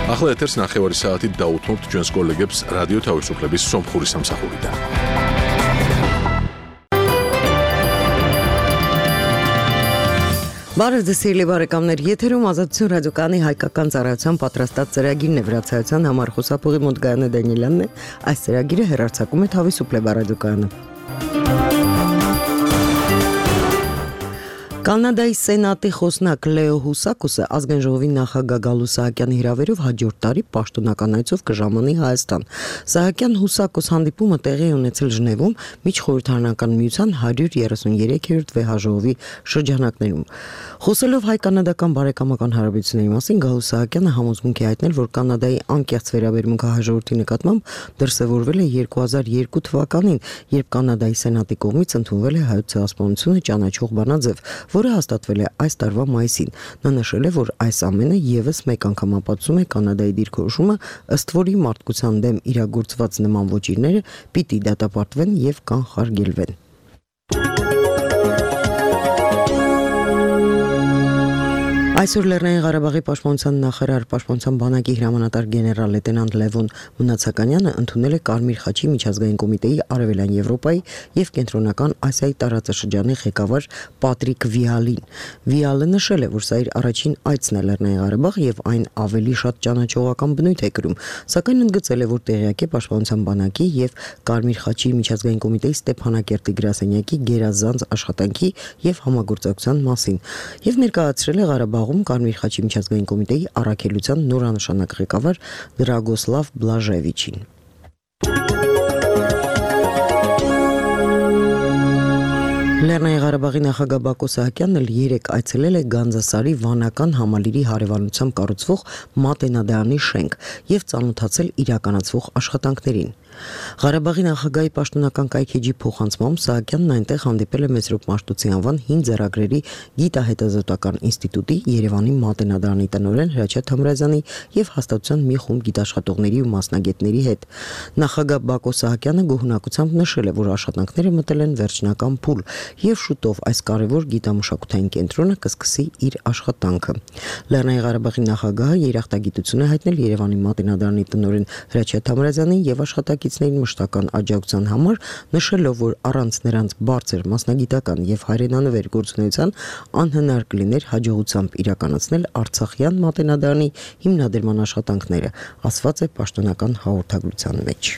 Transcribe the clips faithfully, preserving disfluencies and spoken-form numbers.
ახლა ეთერს ნახევარი საათით დაუთმობთ ჩვენს კოლეგებს რადიო თავისუფლების სომხური სამსახურიდან. Բարև սիրելի բարեկամներ, եթերում ազատություն ռադիոկայանի հայկական ծառայության պատրաստած ծրագիրն է վրացայության համար խոսափողի մոտ Գայանե Դանիելյանն է, այս ծրագիրը հեռարձակում է Თავისუფლება ռադիոկայանը։ Կանադայի սենատի խոսնակ Լեո Հուսակոսը ազգային ժողովի նախագահ Գալու Սահակյանի հրավերով հաջորդ տարի պաշտոնական այցով կժամանի Հայաստան։ Սահակյան-Հուսակոս հանդիպումը տեղի է ունեցել Ժնևում միջխորհրդարանական միության հարյուր երեսուներեքերորդ վեհաժողովի շրջանակներում։ Խոսելով հայ-կանադական բարեկամական հարաբերությունների մասին Գալու Սահակյանը համոզմունք է հայտնել, որ Կանադայի անկեղծ վերաբերմունքը հայ-ժողովրդի նկատմամբ դրսևորվել է երկու հազար երկու թվականին, երբ Կանադայի սենատի կողմից ընդունվել է հայոց ցեղասպանությունը ճանաչող բանաձև, որը հաստատվել է այս տարվա մայիսին։ Նա նշել է, որ այս ամենը եւս մեկ անգամ ապացուցում է Կանադայի դիրքորոշումը, ըստ որի մարդկության դեմ իրագործված նման ոճիրները պիտի դատապարտվեն եւ կանխարգելվեն։ Այսօր Լեռնային Ղարաբաղի պաշտպանության նախարար պաշտպանության բանակի հրամանատար գեներալ լեյտենանտ Լևոն Մնացականյանը ընդունել է Կարմիր խաչի միջազգային կոմիտեի Արևելյան Եվրոպայի եւ Կենտրոնական Ասիայի տարածաշրջանի ղեկավար Պատրիկ Վիալին։ Վիալը նշել է, որ սա իր առաջին այցն է Լեռնային Ղարաբաղ եւ այն ավելի շատ ճանաչողական բնույթ է կրում, սակայն ընդգծել է, որ տեղյակ է պաշտպանության բանակի եւ Կարմիր խաչի միջազգային կոմիտեի Ստեփանակերտի գրասենյակի գերազանց աշխատանքի եւ համագործակցության մասին եւ ներկայացրել է Ղարաբաղ Կարմիր խաչի միջազգային կոմիտեի առաքելության նորանշանակ ղեկավար Դրագոսլավ Բլաժևիչին։ Լեռնային Ղարաբաղի նախագահ Բակո Սահակյանն երեկ այցելել է Գանձասարի վանական համալիրի հարևանությամբ կառուցվող Մատենադարանի շենք եւ ծանոթացել իրականացվող աշխատանքներին։ Ղարաբաղի նախագահի պաշտոնական կայքեջի փոխանցմամբ Սահակյանն այնտեղ հանդիպել է Մեծրոպ Մաշտոցի անվան հին ձեռագրերի գիտահետազոտական ինստիտուտի Երևանի Մատենադարանի տնօրեն Հրաչյա Թամրազյանի եւ հաստատության մի խումբ գիտաշխատողների ու մասնագետների հետ։ Նախագահ Բակո Սահակյանը գոհունակությամբ նշել է, որ աշխատանքները մտել են վերջնական փուլ եւ շուտով այս կարևոր գիտամշակութային կենտրոնը կսկսի իր աշխատանքը։ Լեռնային Ղարաբաղի նախագահը երախտագիտություն է հայտնել Երևանի Մատենադարանի տնօրեն Հրաչյա Թամրազյանին եւ աշխատակիցներին մշտական աջակցության համար, նշելով, որ առանց նրանց բարձր մասնագիտական եւ հայրենանվեր գործունեության անհնար կլիներ հաջողությամբ իրականացնել Արցախյան Մատենադարանի հիմնադրման աշխատանքները, ասված է պաշտոնական հաղորդագրության մեջ։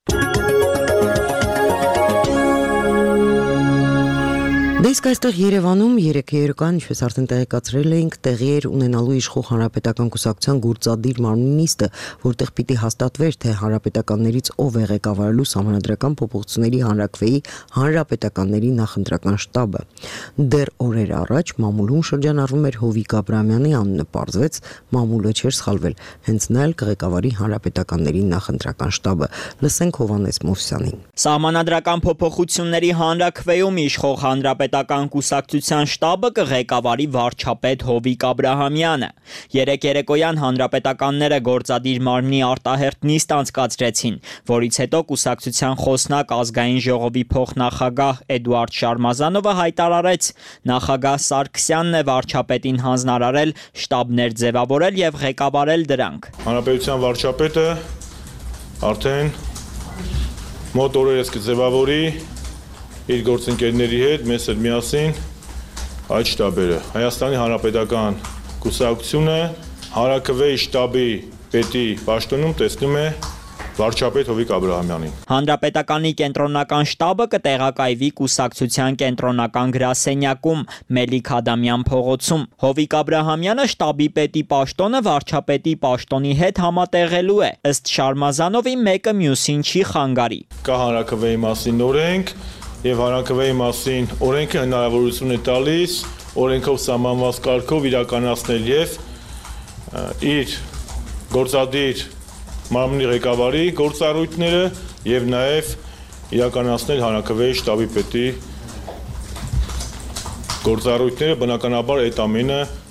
Դեսկ այստեղ Երևանում երեք երեկոյան, ինչպես արդեն տեղեկացրել էինք, տեղի էր ունենալու իշխող հանրապետական կուսակցության գործադիր մարմնի նիստը, որտեղ պիտի հաստատվեր, թե հանրապետականներից ով է ղեկավարելու Սահմանադրական փոփոխությունների հանրաքվեի հանրապետականների նախընտրական շտաբը։ Դեռ օրեր առաջ մամուլում շրջանառվում էր Հովիկ Աբրահամյանի անունը, պարզվեց մամուլը չէր սխալվել, հենց նա էլ կղեկավարի հանրապետականների նախընտրական շտաբը։ Լսենք Հովհաննես Մովսյանին։ Սահմանադրական փոփոխությունների հանրաքվեում իշխող հանրապետական կուսակցության շտաբը կղեկավարի վարչապետ Հովիկ Աբրահամյանը։ Երեք երեկոյան հանրապետականները գործադիր մարմնի արտահերթ նիստ անցկացրեցին, որից հետո կուսակցության խոսնակ ազգային ժողովի փոխնախագահ Էդուարդ Շարմազանովը հայտարարեց, նախագահ Սարգսյանն է վարչապետին հանձնարարել շտաբներ ձևավորել եւ ղեկավարել դրանք։ Հանրապետության վարչապետը արդեն մոտ օրերս կձևավորի իր գործընկերների հետ, մեզ հետ միասին այդ շտաբերը։ Հայաստանի Հանրապետական կուսակցությունը հանրաքվեի շտաբի պետի պաշտոնում տեսնում է վարչապետ Հովիկ Աբրահամյանին։ Հանրապետականի կենտրոնական շտաբը կտեղակայվի կուսակցության կենտրոնական գրասենյակում Մելիք Ադամյան փողոցում։ Հովիկ Աբրահամյանը շտաբի պետի պաշտոնը վարչապետի պաշտոնի հետ համատեղելու է, ըստ Շարմազանովի մեկը մյուսին չի խանգարի։ Կա հանրաքվեի մասին օրենք եւ հանրաքվեի մասին օրենքը հնարավորություն է տալիս օրենքով սահմանված կարգով իրականացնել եւ իր գործադիր մարմնի ղեկավարի գործառույթները եւ նաեւ իրականացնել հանրաքվեի շտաբի պետի գործառույթները, բնականաբար այդ ամենը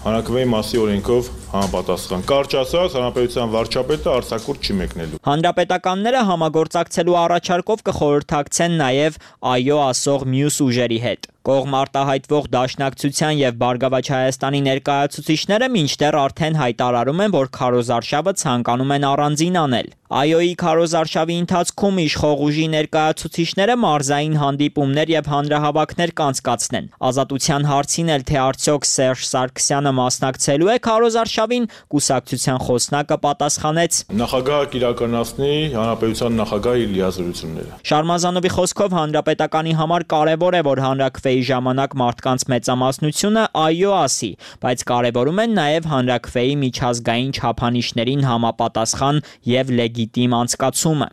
հանրաքվեի մասի օրենքով համապատասխան։ Կարճ ասած, հանրապետության վարչապետը արձակուրդ չի մեկնելու։ Հանրապետականները համագործակցելու առաջարկով կխորհրդակցեն նաև այո ասող մյուս ուժերի հետ։ Կողմ արտահայտվող Դաշնակցության եւ Բարգավաճ Հայաստանի ներկայացուցիչները մինչդեռ արդեն հայտարարում են, որ քարոզարշավը ցանկանում են առանձին անել։ Այոյի քարոզարշավի ընթացքում իշխող ուժի ներկայացուցիչները մարզային հանդիպումներ եւ հանրահավաքներ կանցկացնեն։ Ազատության հարցին էլ թե արդյոք Սերժ Սարգսյանը մասնակցելու է քարոզարշավին, կուսակցության խոսնակը պատասխանեց. Նախագահը կիրականացնի հանրապետության նախագահի լիազորությունները։ Շարմազանովի խոսքով հանրապետականի համար կարևոր է, որ հանրաքվեի ժամանակ մարդկանց մեծամասնությունը այո ասի, բայց կարևորում են նաև հանրաքվեի միջազգային չափանիշներին համապատասխան եւ լեգիտիմ անցկացումը։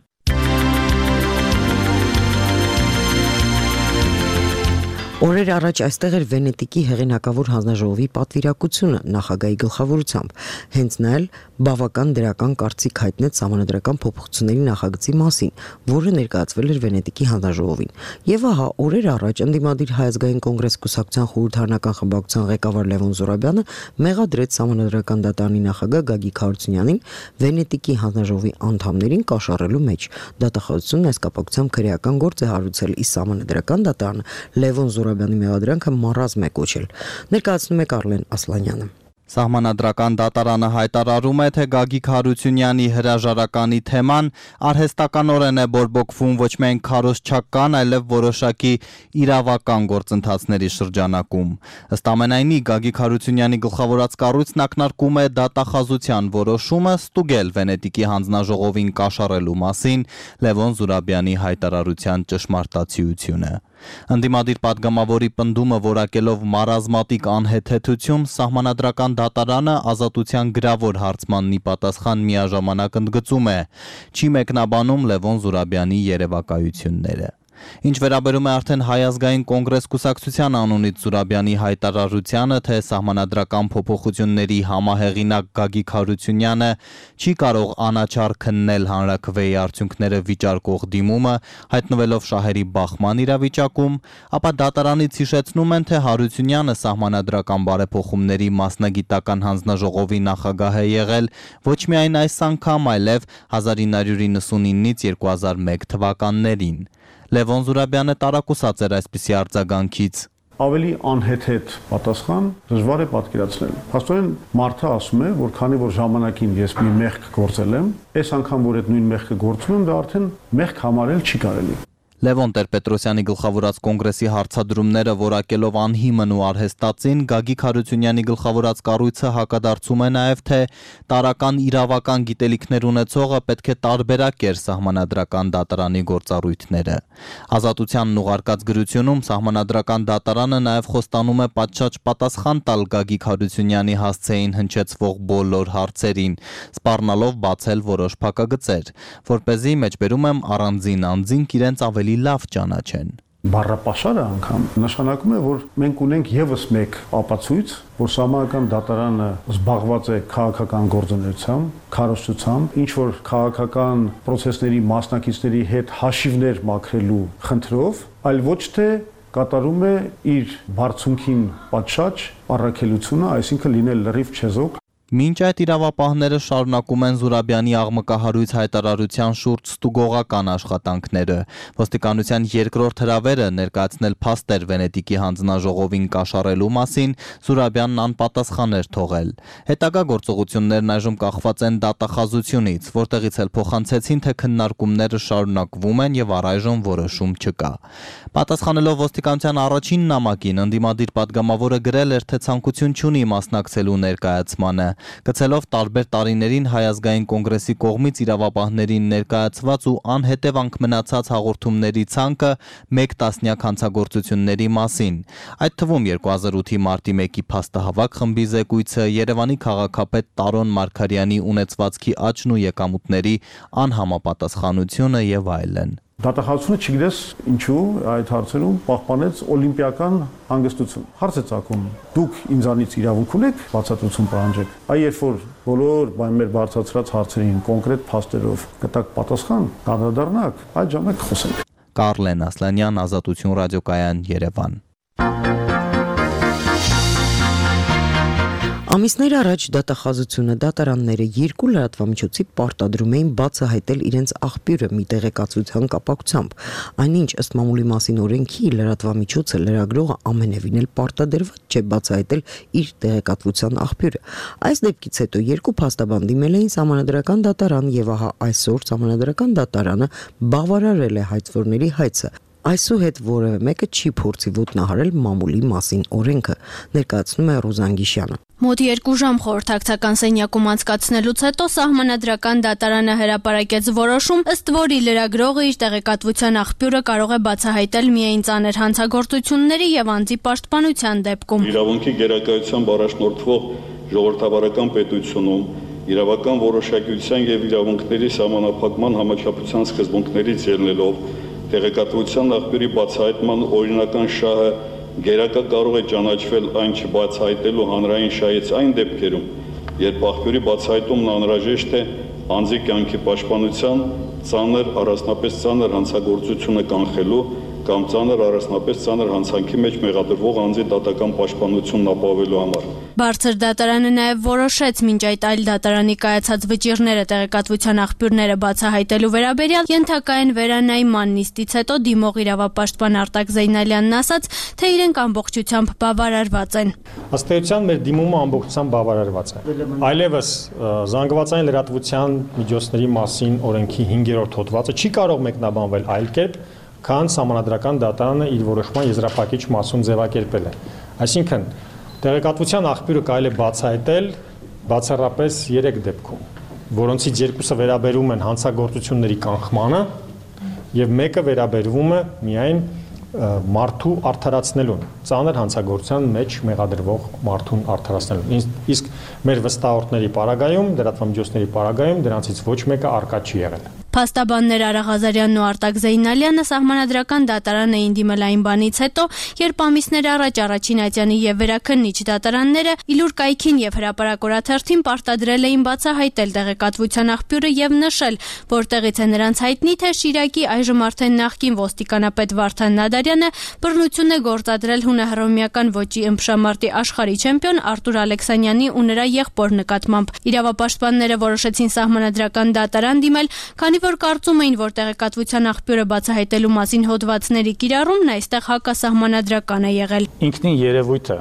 Օրեր առաջ այստեղ էր Վենետիկի հեղինակավոր հանձնաժողովի պատվիրակությունը նախագահի գլխավորությամբ։ Հենց նա էլ բավական դրական կարծիք հայտնեց սահմանադրական փոփոխությունների նախագծի մասին, որը ներկայացվել էր Վենետիկի հանձնաժողովին։ Եվ ահա օրեր առաջ ընդդիմադիր Հայ ազգային կոնգրես կուսակցության խորհրդարանական խմբակցության ղեկավար Լևոն Զուրաբյանը մեղադրեց սահմանադրական դատարանի նախագահ Գագիկ Հարությունյանին Վենետիկի հանձնաժողովի անդամներին կաշառելու մեջ։ Դատախազությունն այս կապակցությամբ քրեական գործ է հարուցել, իսկ սահմանադրական դատարանը Լևոն Զուրաբյանի մեղադրանքը մառազմ է կոչել։ Ներկայացնում է Կարլեն Ասլանյանը։ Սահմանադրական դատարանը հայտարարում է, թե Գագիկ Հարությունյանի հրաժարականի թեման արհեստականորեն է բորբոքվում ոչ միայն քարոզչական, այլև որոշակի իրավական գործընթացների շրջանակում։ Ըստ ամենայնի, Գագիկ Հարությունյանի գլխավորած կառույցն ակնարկում է դատախազության որոշումը ստուգել Վենետիկի հանձնաժողովին կաշառելու մասին Լևոն Զուրաբյանի հայտարարության ճշմարտացիությունը։ Ընդդիմադիր պատգամավորի պնդումը որակելով մարազմատիկ անհեթեթություն, սահմանադրական դատարանը ազատության գրավոր հարցմաննի պատասխան միաժամանակ ընդգծում է, չի մեկնաբանում Լևոն Զուրաբյանի երևակայությունները։ Ինչ վերաբերում է արդեն Հայ ազգային կոնգրես կուսակցության անունից Զուրաբյանի հայտարարությանը, թե սահմանադրական փոփոխությունների համահեղինակ Գագիկ Հարությունյանը չի կարող անաչառ քննել հանրաքվեի արդյունքները վիճարկող դիմումը, հայտնվելով շահերի բախման իրավիճակում, ապա դատարանից հիշեցնում են, թե Հարությունյանը սահմանադրական բարեփոխումների մասնագիտական հանձնաժողովի նախագահ է եղել ոչ միայն այս անգամ, այլև հազար ինը հարյուր իննսունինից երկու հազար մեկ թվականներին։ Լևոն Զուրաբյանը տարակուսած էր այսպիսի արձագանքից։ Ավելի անհեթեթ պատասխան դժվար է պատկերացնել։ Փաստորեն մարդը ասում է, որ քանի որ ժամանակին ես մի մեղք գործել եմ, այս անգամ որ այդ նույն մեղքը գործում եմ, դա արդեն մեղք համարել չի կարելի։ Լևոն Տեր-Պետրոսյանի գլխավորած կոնգրեսի հարցադրումները որակելով անհիմն ու արհեստածին, Գագիկ Հարությունյանի գլխավորած կառույցը հակադարձում է նաև, թե տարական իրավական գիտելիքներ ունեցողը պետք է տարբերակեր սահմանադրական դատարանի գործառույթները։ Ազատությանն ուղարկած գրությունում սահմանադրական դատարանը նաև խոստանում է պատշաճ պատասխան տալ Գագիկ Հարությունյանի հասցեին հնչեցվող բոլոր հարցերին, սպառնալով բացել որոշ փակագծեր, որպեսզի մեջբերում եմ առանձին անձինք իրենց ավելի լավ ճանաչեն։ Բառապաշարը անգամ նշանակում է, որ մենք ունենք եւս մեկ ապացույց, որ սահմանադրական դատարանը զբաղված է քաղաքական գործունեությամբ, քարոզչությամբ, ինչ որ քաղաքական process-ների մասնակիցների հետ հաշիվներ մաքրելու խնդրով, այլ ոչ թե կատարում է իր բարձունքին պատշաճ առաքելությունը, այսինքն լինել լրիվ չեզոք։ Մինչ այդ իրավապահները շարունակում են Զուրաբյանի աղմկահարույց հայտարարության շուրջ ստուգողական աշխատանքները։ Ոստիկանության երկրորդ հրավերը ներկայացնել փաստեր Վենետիկի հանձնաժողովին կաշառելու մասին Զուրաբյանն անպատասխան էր թողել։ Հետագա գործողություններն այժմ կախված են դատախազությունից, որտեղից էլ փոխանցեցին, թե քննարկումները շարունակվում են եւ առայժմ որոշում չկա։ Պատասխանելով ոստիկանության առաջին նամակին, ընդդիմադիր պատգամավորը գրել էր, թե ցանկություն չունի մասնակցելու ներկայացմանը։ Գցելով տարբեր տարիներին Հայ ազգային կոնգրեսի կողմից իրավապահներին ներկայացված ու անհետևանք մնացած հաղորդումների ցանկը մեկ տասնյակ հանցագործությունների մասին, այդ թվում երկու հազար ութի մարտի մեկի փաստահավաք խմբի զեկույցը, Երևանի քաղաքապետ Տարոն Մարգարյանի ունեցվածքի աճն ու եկամուտների անհամապատասխանությունը եւ այլն։ Դատախազությունը չգիտես ինչու այդ հարցերում պահպանեց օլիմպիական հանգստություն։ Հարց է ծագում. դուք ինձանից իրավունք ունեք բացատրություն պահանջեք։ Այ երբ որ բոլոր մեր բարձրացրած հարցերին կոնկրետ փաստերով կտակ պատասխան, կանդրադառնաք, այդ ժամանակ խոսենք։ Կարլեն Ասլանյան, Ազատություն ռադիոկայան, Երևան։ Ամիսներ առաջ դատախազությունը դատարանները երկու լրատվամիջոցի պարտադրում էին բացահայտել իրենց աղբյուրը մի տեղեկատվության կապակցությամբ, այնինչ ըստ մամուլի մասին օրենքի լրատվամիջոցը լրագրողը ամենևին էլ պարտադրված չէ բացահայտել իր տեղեկատվության աղբյուրը։ Այս դեպքից հետո երկու փաստաբան դիմել էին Սահմանադրական դատարան եւ ահա այսօր Սահմանադրական դատարանը բավարարել է հայցվորների հայցը։ Այսուհետ որևէ մեկը չի փորձի ոտնահարել մամուլի մասին օրենքը, ներկայացնում է Ռուզան Գիշյանը։ Մոտ երկու ժամ խորհրդակցական սենյակում անցկացնելուց հետո Սահմանադրական դատարանը հրապարակեց որոշում, ըստ որի լրագրողը իր տեղեկատվության աղբյուրը կարող է բացահայտել միայն ծանր հանցագործությունների եւ անձի պաշտպանության դեպքում։ Իրավունքի գերակայությամբ առաջնորդվող ժողովրդավարական պետությունում իրավական որոշակիության եւ իրավունքների սահմանափակման համաչափության սկզբունքներից ելնելով տեղեկատվության աղբյուրի բացահայտման օրինական շահը գերակա կարող է ճանաչվել այն չբացահայտելու հանրային շահից այն դեպքերում, երբ աղբյուրի բացահայտումն անհրաժեշտ է անձի կյանքի պաշտպանության, ծանր, առանձնապես ծանր հանցագործությունը կանխելու կամ ծանր առանձնապես ծանր հանցանքի մեջ մեղադրվող անձի դատական պաշտպանությունն ապահովելու համար։ Բարձր դատարանը նաև որոշեց մինչ այդ այլ դատարանի կայացած վճիռները տեղեկատվության աղբյուրները բացահայտելու վերաբերյալ ենթակային վերանայման նիստից հետո դիմող իրավապաշտպան Արտակ Զեյնալյանն ասաց, թե իրենք ամբողջությամբ բավարարված են։ Ըստ էության մեր դիմումը ամբողջությամբ բավարարված է։ Այլևս զանգվածային լրատվության միջոցների մասին օրենքի հինգերորդ հոդվածը չի կարող մեկնաբանվել այլ կերպ, քան Սահմանադրական դատարանը իր որոշման եզրափակիչ մասում ձևակերպել է։ Այսինքն, տեղեկատվության աղբյուրը կարելի է բացահայտել բացառապես երեք դեպքում, որոնցից երկուսը վերաբերում են հանցագործությունների կանխմանը եւ մեկը վերաբերվում է միայն մարդու արդարացնելուն, ծանր հանցագործության մեջ մեղադրվող մարդուն արդարացնելուն։ Իսկ մեր վստահորդների պարագայում, լրատվամիջոցների պարագայում դրանցից ոչ մեկը արկա չի եղել։ Փաստաբաններ Արա Ղազարյանն ու Արտակ Զեյնալյանը Սահմանադրական դատարան էին դիմել այն բանից հետո, երբ ամիսներ առաջ Առաջին Ատյանի եւ Վերաքննիչ դատարանները Իլուր կայքին եւ հրապարակորաթերթին պարտադրել էին բացահայտել տեղեկատվության աղբյուրը եւ նշել, որտեղից է նրանց հայտնի, թե Շիրակի այժմ արդեն նախկին ոստիկանապետ Վարդան Նադարյանը բռնություն է գործադրել հունահռոմեական ոճի ըմբշամարտի աշխարհի չեմպիոն Արտուր Ալեքսանյանի ու նրա եղբոր նկատմամբ։ Իրավապաշտպանները որոշեցին Սահմանադրական դատարան դիմել, քանի որ կարծում էին, որ տեղեկատվության աղբյուրը բացահայտելու մասին հոդվածների կիրառումն այստեղ հակասահմանադրական է եղել։ Ինքնին երևույթը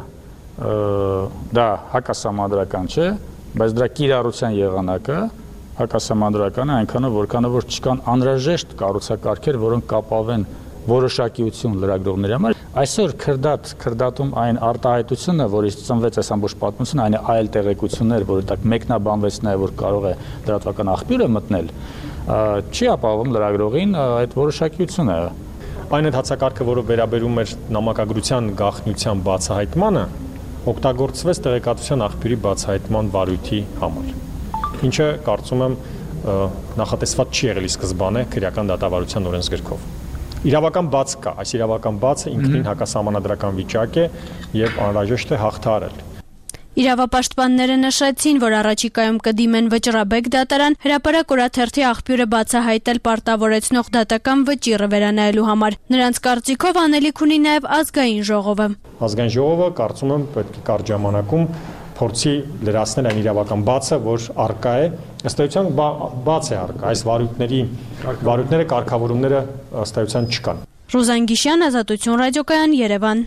դա հակասահմանադրական չէ, բայց դրա կիրառության եղանակը հակասահմանադրական է այնքանով, որքանով որ չկան անհրաժեշտ կառուցակարգեր, որոնք կապավեն որոշակիություն լրագրողների համար։ Այսօր քրդատ քրդատում այն արտահայտությունը, որից ծնվեց այս ամբողջ պատմությունը, այն այլ տեղեկություններ, որը տակ մեկնաբանվեց նաև որ կարող է լրատվական աղբյուրը մտնել, չի ապահովում լրագրողին այդ որոշակիությունը։ Այն ընդհանցակարգը, որը վերաբերում էր նամակագրության գաղտնիության բացահայտմանը, օգտագործվեց տեղեկատվության աղբյուրի բացահայտման վարույթի համար, ինչը կարծում եմ նախատեսված չի եղել ի սկզբանե քրեական դատավարության օրենսգրքով։ Իրավական բաց կա, այս իրավական բացը ինքնին հակասահմանադրական վիճակ է եւ անհրաժեշտ է հաղթահարել։ Իրավապաշտպանները նշեցին, որ առաջիկայում կդիմեն Վճռաբեկ դատարան հրապարակորաթերթի աղբյուրը բացահայտել պարտավորեցնող դատական վճիռը վերանայելու համար։ Նրանց կարծիքով անելիք ունի նաև ազգային ժողովը։ Ազգային ժողովը կարծում եմ պետք է կարճ ժամանակում փորձի լրացնել այն իրավական բացը, որ արկա է, ըստ էության բաց է արկա, այս վարույթների վարույթները կարգավորումները ըստ էության չկան։ Ռուզան Գիշյան, Ազատություն ռադիոկայան, Երևան։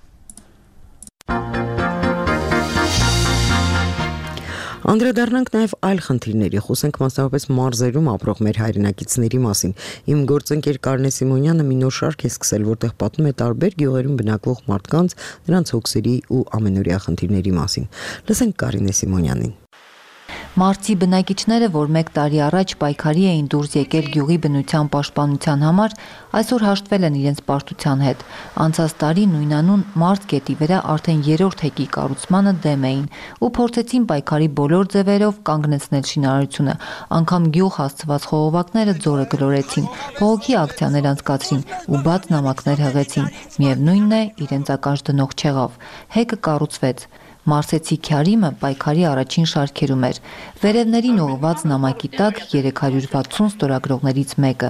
Անդրադառնանք նաև այլ խնդիրների, խոսենք մասնավորապես մարզերում ապրող մեր հայրենակիցների մասին։ Իմ գործընկեր Կարինե Սիմոնյանը մի նոր շարք է սկսել, որտեղ պատմում է տարբեր գյուղերում բնակվող մարդկանց, նրանց հոգսերի ու ամենօրյա խնդիրների մասին։ Լսենք Կարինե Սիմոնյանին։ Մարզի բնակիչները, որ մեկ տարի առաջ պայքարի էին դուրս եկել գյուղի բնության պաշտպանության համար, այսօր հաշտվել են իրենց պարտության հետ։ Անցած տարի նույնանուն մարզ գետի վրա արդեն երրորդ հեկի կառուցմանը դեմ էին ու փորձեցին պայքարի բոլոր ձևերով կանգնեցնել շինարարությունը, անգամ գյուղ հասցված խողովակները ձորը գլորեցին, բողոքի ակցիաներ անցկացրին ու բաց նամակներ հղեցին, միևնույնն է իրենց ակաշ դնող չեղավ, հեկը կառուցվեց։ Մարսեցի Քյարիմը պայքարի առաջին շարքերում էր։ Վերևներին ուղղված նամակի տակ երեք հարյուր վաթսուն ստորագրողներից մեկը։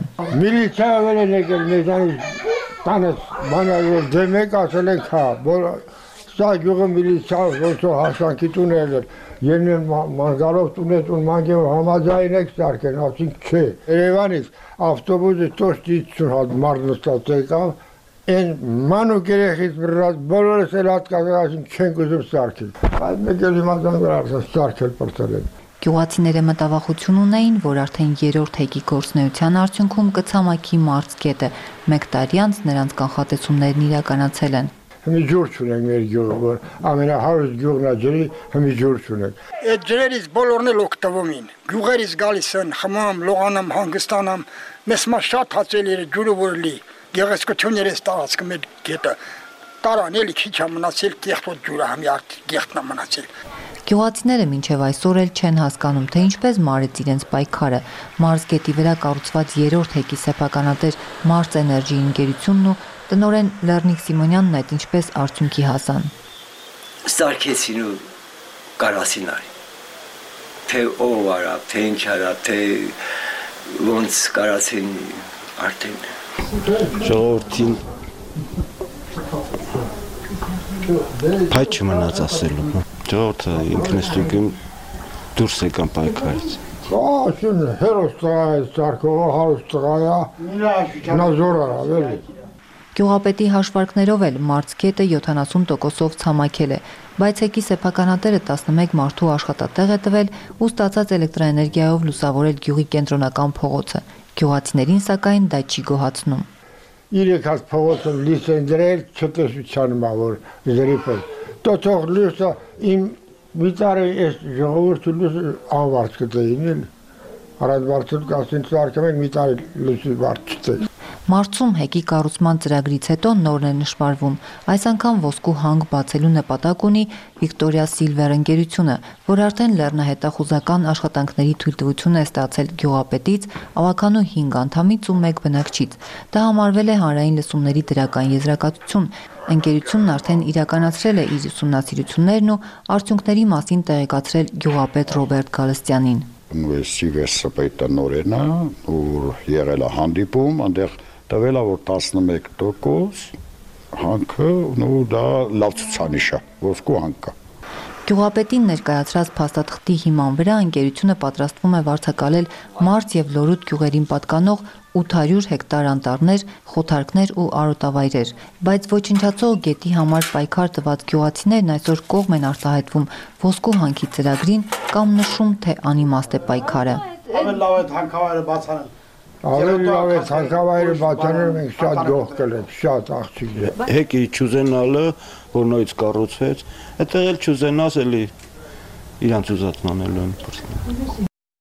Միլիցիայով են եկել մեզանից տանես բաներ որ դեմ եք ասել ենք հա, որ Սա գյուղը միլիցիա ոնց հասանքի տունել էր։ Ելնեն մանգալով տունեց ու մանգեմ համաձայն եք սարքեն, ասինք չէ։ Երևանից ավտոբուսը տոշտիցուն հատ մարնստած եկավ, են մանուկ երեխից բրած բոլորս էլ հատկացել, ասինք չենք ուզում սարքել։ Այդ մեկ էլ հիմա զանգար արսան սարքել պրծել են։ Գյուղացիները մտավախություն ունեին, որ արդեն երրորդ հեգի գործնեության արդյունքում կցամաքի մարզկետը, մեկ տարի անց նրանց կանխատեսումներն իրականացել են։ Հիմի ջուր չունենք մեր գյուղը, որ ամենահարուստ գյուղն է ջրի, հիմի ջուր չունենք։ Այդ ջրերից բոլորն էլ օգտվում են։ Գյուղերից գալիս են, խմամ, լողանամ, հանգստանամ, մեզ մա շատ հացել էր ջուրը որ լի։ Գեղեցկություններ էս տարածքը մեր գետը։ Տարան էլի քիչ է մնացել, կեղտոտ ջուրը համի արդ գեղտնա մնացել։ Գյուղացիները մինչև այսօր էլ չեն հասկանում, թե ինչպես մարեց իրենց պայքարը։ Մարզգետի վրա կառուցված երրորդ հեգի սեփականատեր Մարզ էներգի ընկերությունն ու տնօրեն Լեռնիկ Սիմոնյանն այդ ինչպես արդյունքի հասան։ Սարքեցին ու կարասին արի։ Թե ով արա, թե ինչ արա, թե ոնց կարասին արդեն։ Ժողովրդին փայ չմնաց ասելու։ Ժողովուրդը ինքնստույգում դուրս եկան պայքարից։ Ասում հերոստղա է սարքողը, հարուստղա է, նազոր արավ էլի։ Գյուղապետի հաշվարկներով էլ մարզկետը յոթանասուն տոկոսով ցամաքել է, բայց հեգի սեփականատերը տասնմեկ մարդու աշխատատեղ է տվել ու ստացած էլեկտրաէներգիայով լուսավորել գյուղի կենտրոնական փողոցը։ Գյուղացիներին սակայն դա չի գոհացնում։ Իրեք հատ փողոցը լույս են դրել չտեսության մա որ զրիփը։ Տոթող լույսը իմ վիտարը էս ժողովուրդը լույսը անվարձ կտեին էլ։ Արդ վարձը կասին սարքեմ ենք վիտարը լույսի վարձ չտե։ Մարզում հեգի կառուցման ծրագրից հետո նորն է նշмарվում։ Այս անգամ ոսկու հանգ բացելու նպատակ ունի Վիկտորիա Սիլվեր ընկերությունը, որ արդեն լեռնահետախուզական աշխատանքների թույլտվություն է ստացել գյուղապետից, ավականու հինգ անդամից ու մեկ բնակչից։ Դա համարվել է հանրային լսումների դրական եզրակացություն։ Ընկերությունն արդեն իրականացրել է իր ուսումնասիրություններն ու արդյունքների մասին տեղեկացրել գյուղապետ Ռոբերտ Գալստյանին։ Սիվեսպեյտը տնօրենը ու եղել է հանդիպում, այնտեղ տվել է որ տասնմեկ տոկոս հանքը ու դա լավ ցուցանիշ է, ոսկու հանք կա։ Գյուղապետին ներկայացրած փաստաթղթի հիման վրա ընկերությունը պատրաստվում է վարձակալել Մարզ եւ Լորուտ գյուղերին պատկանող ութ հարյուր հեկտար անտառներ, խոթարքներ ու արոտավայրեր, բայց ոչնչացող գետի համար պայքար տված գյուղացիներն այսօր կողմ են արտահայտվում ոսկու հանքի ծրագրին կամ նշում, թե անիմաստ է պայքարը։ Ավելի լավ է հանքավայրը բացանել։ Ավելի լավ է հանքավայրը բացանել, մենք շատ գող կլենք, շատ աղջիկ է։ Հեկի չուզենալը, որ նույնից կառուցվեց, այդտեղ էլ չուզենաս էլի իրանց ուզածն անելու են։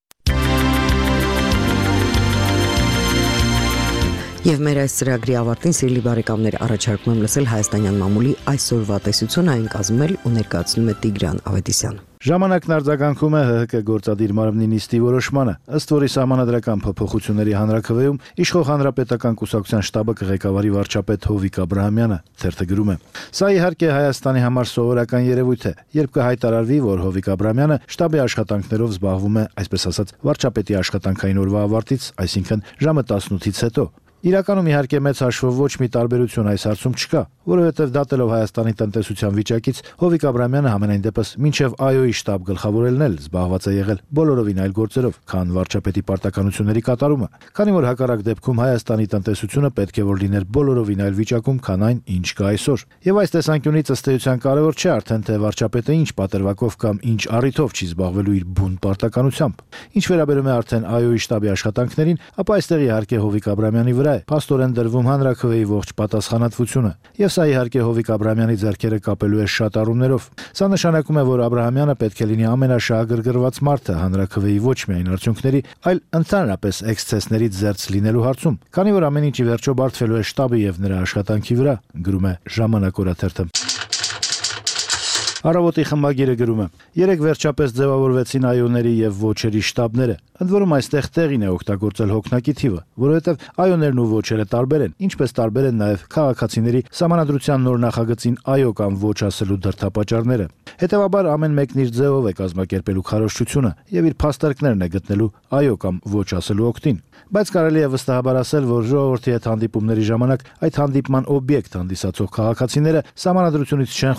Եվ մեր այս ծրագրի ավարտին սիրելի բարեկամներ առաջարկում եմ լսել հայաստանյան մամուլի այսօրվա տեսությունը, այն կազմել ու ներկայացնում է Տիգրան Ավետիսյանը։ Ժամանակն արձագանքում է ՀՀԿ գործադիր մարմնի նիստի որոշմանը, ըստ որի սահմանադրական փոփոխությունների հանրաքվեում իշխող հանրապետական կուսակցության շտաբը կղեկավարի վարչապետ Հովիկ Աբրահամյանը, թերթը գրում է. Սա իհարկե Հայաստանի համար սովորական երևույթ է, երբ կհայտարարվի, որ Հովիկ Աբրահամյանը շտաբի աշխատանքներով զբաղվում է, այսպես ասած, վարչապետի աշխատանքային օրվա ավարտից, այսինքն ժամը տասնութից հետո։ Իրականում իհարկե մեծ հաշվով ոչ մի տարբերություն այս հարցում չկա, որովհետև դատելով Հայաստանի տնտեսության վիճակից Հովիկ Աբրահամյանը համենայն դեպս մինչև ԱՅՈ-ի շտաբ գլխավորելն էլ զբաղված է եղել բոլորովին այլ գործերով, քան վարչապետի պարտականությունների կատարումը, քանի որ հակառակ դեպքում Հայաստանի տնտեսությունը պետք է որ լիներ բոլորովին այլ վիճակում, քան այն, ինչ կա այսօր։ Եվ այս տեսանկյունից ըստ էության կարևոր չէ արդեն թե վարչապետը ինչ պատրվակով կամ ինչ առիթով չի զբաղվելու իր բուն պարտականությամբ։ Ինչ վերաբերում է արդեն ԱՅՈ-ի շտաբի աշխատանքներին, ապա այստեղ իհարկե Հովիկ Աբրահամյանի վրա է փաստորեն դրվում հանրաքվեի ողջ պատասխանատվությունը, եւ սա իհարկե Հովիկ Աբրահամյանի ձեռքերը կապելու է շատ առումներով։ Սա նշանակում է, որ Աբրահամյանը պետք է լինի ամենաշահագրգռված մարդը հանրաքվեի ոչ միայն արդյունքների, այլ ընդհանրապես էքսցեսներից զերծ լինելու հարցում, քանի որ ամեն ինչ ի վերջո բարդվելու է շտաբի եւ նրա աշխատանքի վրա, գրում է Ժամանակ օրաթերթը։ Առավոտի խմբագիրը գրում է. Երեք վերջապես ձևավորվեցին ԱՅՈ-ների եւ ոչերի շտաբները։ Ընդ որում այստեղ տեղին է օգտագործել հոգնակի թիվը, որովհետեւ ԱՅՈ-ներն ու ոչերը տարբեր են, ինչպես տարբեր են նաեւ քաղաքացիների սահմանադրության նոր նախագծին ԱՅՈ կամ ոչ ասելու դրդապատճառները։ Հետևաբար ամեն մեկն իր ձևով է կազմակերպելու քարոզչությունը եւ իր փաստարկներն է գտնելու ԱՅՈ կամ ոչ ասելու օգտին։ Բայց կարելի է վստահաբար ասել, որ ժողովրդի հետ հանդիպումների ժամանակ այդ հանդիպման օբյեկտ հանդիսացող քաղաքացիները սահմանադրությունից չեն խոսի,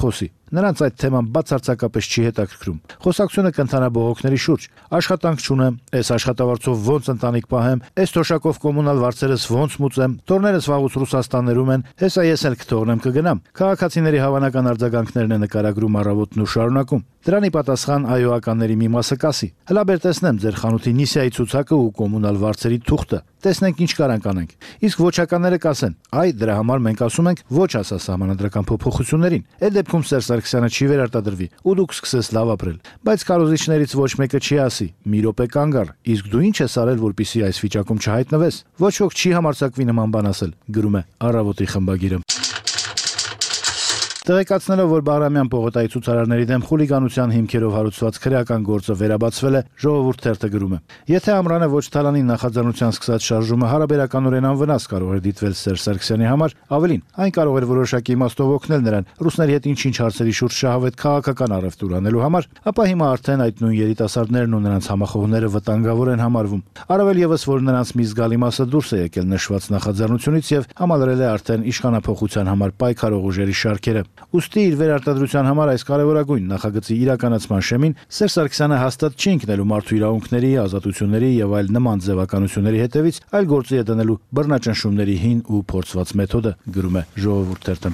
նրանց այդ թեման բացարձակապես չի հետաքրքրում։ Խոսակցությունը կընթանա բողոքների շուրջ։ Աշխատանք չունեմ, այս աշխատավարձով ոնց ընտանիք պահեմ, այս թոշակով կոմունալ վարձերս ոնց մուծեմ, տորներս վաղուց Ռուսաստաններում են, հեսա ես էլ կթողնեմ կգնամ։ Քաղաքացիների հավանական արձագանքներն է նկարագրում առավոտն ու շարունակում։ Դրանի պատասխան այոականների մի մասը կասի. «Հլաբեր տեսնեմ ձեր խանութի նիսիայի ցուցակը ու կոմունալ վարձերի թուղթը, տեսնենք ինչ կարանք անենք»։ Իսկ ոչականները կասեն. «Այ դրա համար մենք ասում ենք ոչ ասա սահմանադրական փոփոխություններին»։ Այդ դեպքում Սերժ Սարգսյանը չի վերարտադրվի ու դուք սկսես լավ ապրել։ Բայց քարոզիչներից ոչ մեկը չի ասի. «Մի րոպե կանգ առ, իսկ դու ինչ ես արել, որպեսզի այս վիճակում չհայտնվես»։ Ոչ ոք չի համարձակվի նման բան ասել, գրում է Առավոտի խմբագիրը։ Տեղեկացնելով, որ Բաղրամյան պողոտայի ցուցարարների դեմ խուլիգանության հիմքերով հարուցված քրեական գործը վերաբացվել է, Ժողովուրդ թերթը գրում է. Եթե Ամրանը ոչ Թալանին նախաձեռնության սկսած շարժումը հարաբերականորեն անվնաս կարող էր դիտվել Սերժ Սարգսյանի համար, ավելին, այն կարող էր որոշակի իմաստով օգնել նրան Ռուսների հետ ինչ-ինչ հարցերի շուրջ շահավետ քաղաքական առևտուր անելու համար, ապա հիմա արդեն այդ նույն երիտասարդներն ու նրանց համախոհները վտանգավոր են համարվում։ Առավել եւս, որ նրանց մի զգալի մասը դուրս է եկել նշված նախաձեռնությունից եւ համալրել է արդեն իշխանափոխության համար պայքարող ուժերի շարքերը։ Ուստի իր վերարտադրության համար այս կարևորագույն նախագծի իրականացման շեմին Սերժ Սարգսյանը հաստատ չի ընկնելու մարդու իրավունքների, ազատությունների եւ այլ նման ձևականությունների հետևից, այլ գործի է դնելու բռնաճնշումների հին ու փորձված մեթոդը, գրում է Ժողովուրդ թերթը։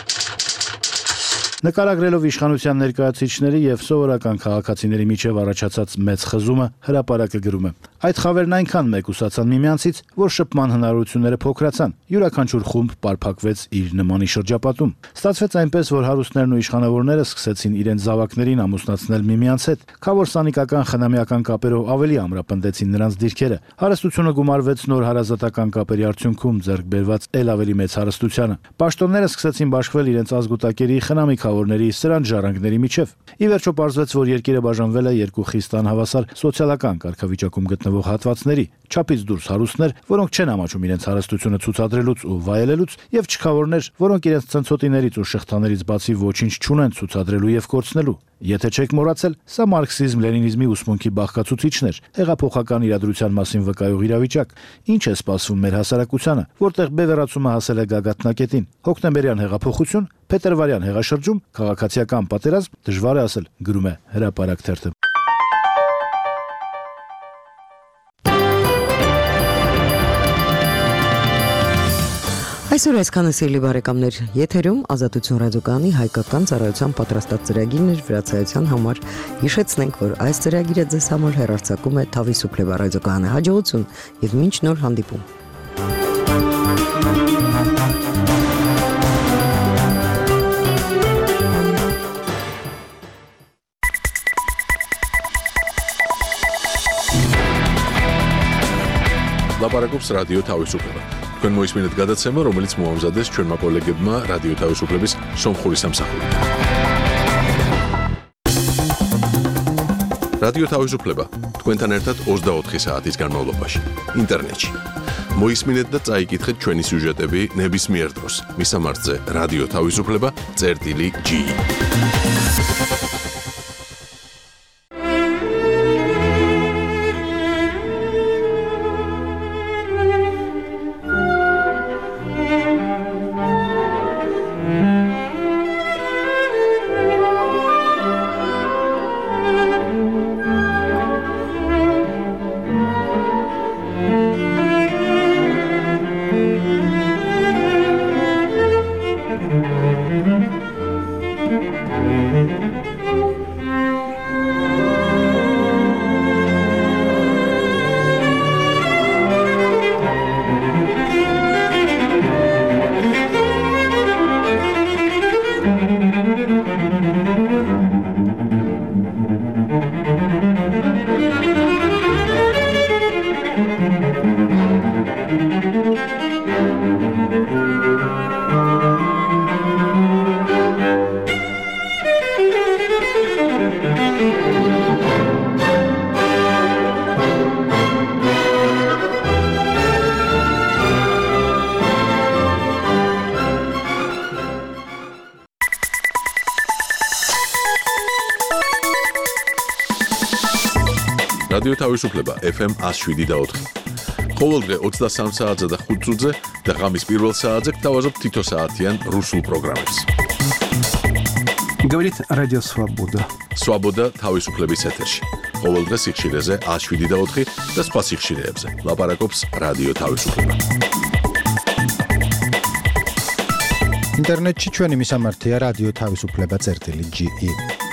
Նկարագրելով իշխանության ներկայացուցիչների եւ սովորական քաղաքացիների միջև առաջացած մեծ խզումը, հրապարակը գրում է. Այդ խավերն այնքան մեկուսացան միմյանցից, որ շփման հնարավորությունները փոքրացան։ Յուրաքանչյուր խումբ պարփակվեց իր նմանի շրջապատում։ Ստացվեց այնպես, որ հարուստներն ու իշխանավորները սկսեցին իրենց զավակներին ամուսնացնել միմյանց հետ։ Քավոր սանիկական խնամիական կապերով ավելի ամրապնդեցին նրանց դիրքերը։ Հարստությունը գումարվեց նոր հարազատական կապերի արդյունքում ձեռք բերված ել ավելի մեծ հարստությանը։ Պաշտոնները սկսեցին բաշխվել իրենց ազգուտակերի խնամի ների սրանց ժառանգների միջև։ Ի վերջո պարզվեց, որ երկիրը բաժանվել է երկու խիստ անհավասար սոցիալական կարգավիճակում գտնվող հատվածների, չափից դուրս հարուստներ, որոնք չեն ամաչում իրենց հարստությունը ցուցադրելուց ու վայելելուց, եւ չքավորներ, որոնք իրենց ցնցոտիներից ու շղթաներից բացի ոչինչ չունեն ցուցադրելու եւ կորցնելու։ Եթե չեք մոռացել, սա մարքսիզմ-լենինիզմի ուսմունքի բաղկացուցիչն էր, հեղափոխական իրադրության մասին վկայող իրավիճակ։ Ինչ է սպասվում մեր հասարակությանը, որտեղ բևեռացումը հասել է գագաթնակետին։ Հոկտեմբերյան հեղափոխություն, փետրվարյան հեղաշրջում, քաղաքացիական պատերազմ, դժվար է ասել, գրում է Հրապարակ թերթը։ Այսօր այսքանը սիրելի բարեկամներ, եթերում Ազատություն ռադիոկայանի հայկական ծառայության պատրաստած ծրագիրն էր վրացայության համար։ Հիշեցնենք, որ այս ծրագիրը ձեզ համար հեռարձակում է Թավիսուփլեվա ռադիոկայանը։ Հաջողություն եւ մինչ նոր հանդիպում։ Լապարակობს ռադիո Թավիսուփլեվա։ Თქვენ მოისმინეთ გადაცემა, რომელიც მოამზადეს ჩვენმა კოლეგებმა რადიო თავისუფლების სომხური სამსახური. რადიო თავისუფლება თქვენთან ერთად ოცდაოთხი საათის განმავლობაში ინტერნეტში. მოისმინეთ და წაიკითხეთ ჩვენი სიუჟეტები ნებისმიერ დროს. მისამართზე რადიო თავისუფლება წერტილი ჯი. რადიო თავისუფლება ეფ ემ one oh seven და four. ყოველდღე ოცდასამ საათზე და ხუთ წუთზე და ღამის პირველ საათზე გთავაზობთ თითო საათიან რუსულ პროგრამებს. Говорит Радио Свобода. Свобода თავისუფლების ეთერში. ყოველდღე სიხშირეზე ათს შვიდი და ოთხი და სხვა სიხშირეებზე. ლაპარაკობს რადიო თავისუფლება. ინტერნეტში ჩვენი მისამართია რადიო თავისუფლება წერტილი ჯი ი.